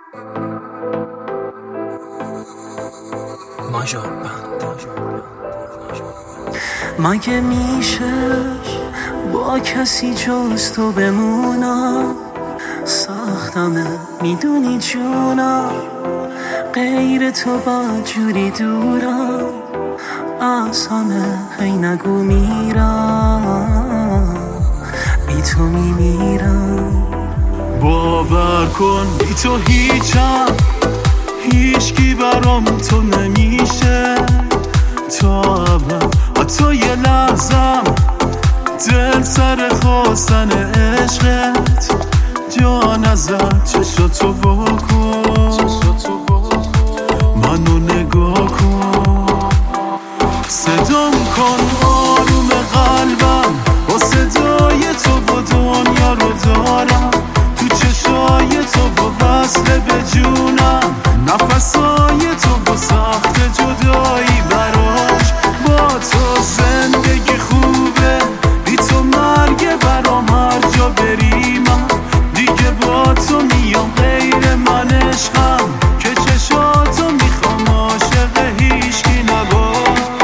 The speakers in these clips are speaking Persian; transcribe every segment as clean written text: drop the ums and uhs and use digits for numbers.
مگه میشه با کسی جز تو بمونم؟ سختمه میدونی جونم، غیر تو با جوری دورم، از همه هی نگو میرم، بی تو میمیرم. باور کن بی تو هیچم، هیچکی برام تو نمیشه تا ابد، حتی یه لحظم دل سر خواستن عشقت، جان ازت چشاتو واکن، منو نگاه کن، صدام کن آروم قلبم، با صدای تو و دنیا رو دارم، تو چشای تو و وصل به جونم، نفسای تو و سخت جدایی براش، با تو زندگی خوبه، بی تو مرگ برام هر جا بریم، دیگه با تو میام غیر من عشقم، که چشاتو میخوام عاشق هیچکی نباش.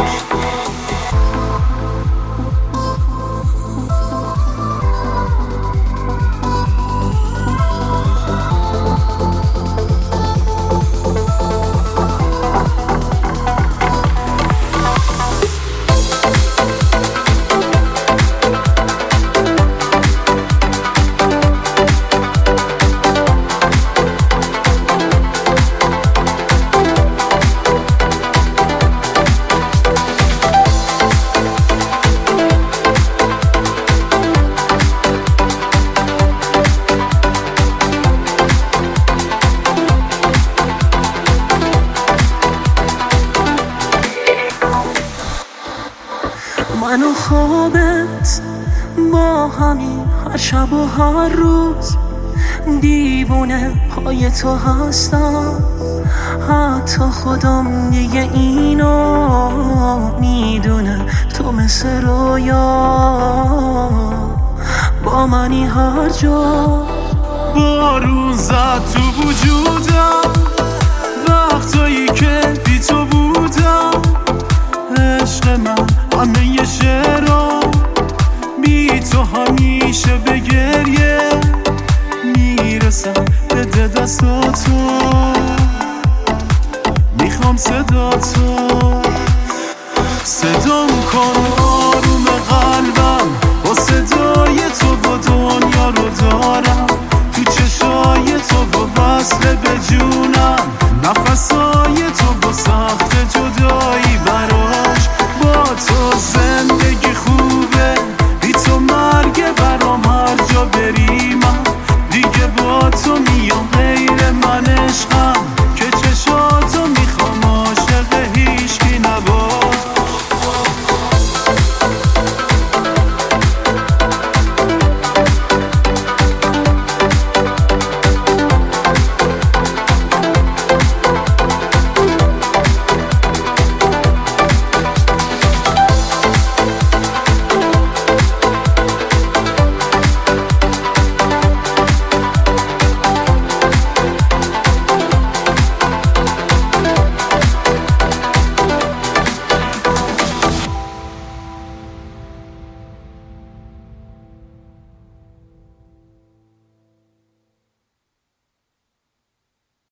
من و خوابت با همین هر شب و هر روز، دیوونه پای تو هستم، حتی خودم دیگه اینو میدونه، تو مثل رویا با منی هر جا، بارون زد تو وجودم وقتایی که بی تو بودم، عشق من همه شعرام بی تو همیشه به گریه میرسم، بده دستاتو میخوام صداتو، صدام کن آروم قلبم، با صدای تو و دنیا رو دارم،